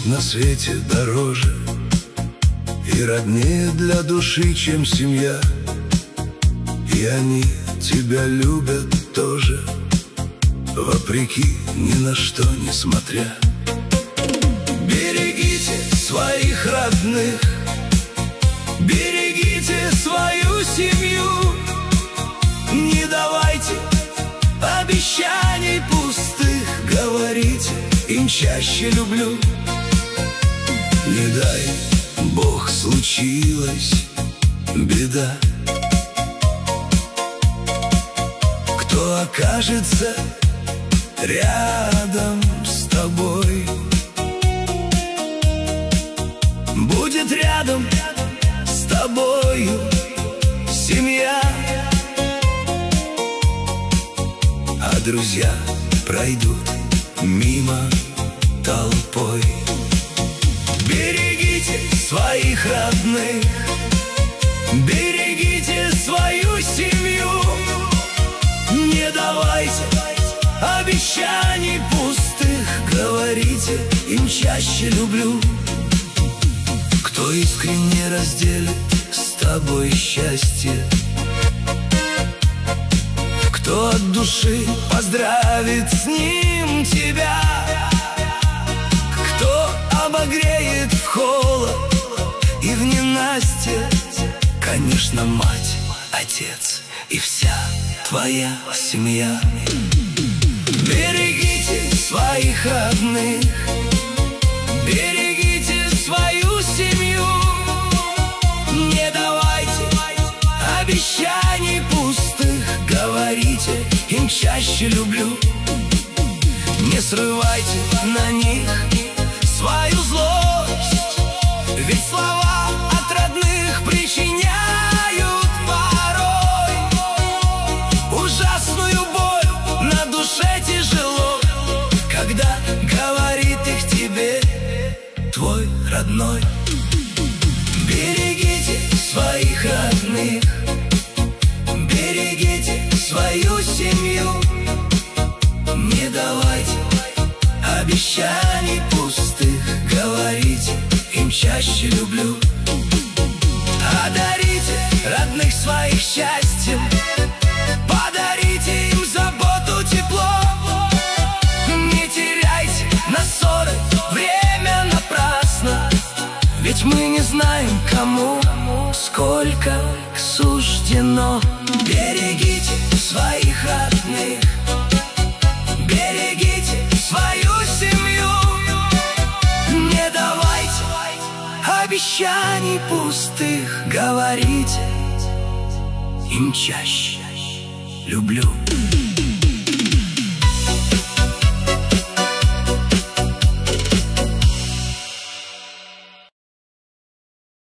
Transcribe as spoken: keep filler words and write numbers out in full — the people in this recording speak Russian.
на свете дороже и роднее для души, чем семья. И они тебя любят тоже, вопреки, ни на что не смотря. Берегите своих родных, берегите свою семью, не давайте обещаний пустых, говорите им чаще люблю. Не дай Бог, случилась беда, кто окажется рядом с тобой, будет рядом с тобою семья, а друзья пройдут мимо толпой. Берегите своих родных, берегите свою семью, не давайте обещаний пустых, говорите им чаще люблю. Кто искренне разделит с тобой счастье, кто от души поздравит с ним тебя, кто обогреет в холод и в ненастье, конечно, мать, отец и вся твоя семья. Берегите своих родных, берегите свою семью, не давайте обещаний пустых, говорите им чаще люблю. Не срывайте на них свою злость, ведь слова от родных причиняют порой ужасную боль, на душе тяжело, когда говорит их тебе твой родной. Берегите своих родных, берегите свою семью, не давайте обещаний пустых, говорите им чаще люблю. Одарите родных своих счастьем, подарите им заботу, тепло. Не теряйте на ссоры время напрасно, ведь мы не знаем, кому сколько суждено. Берегите своих родных, берегите свою семью, не давайте обещаний пустых, говорите им чаще люблю.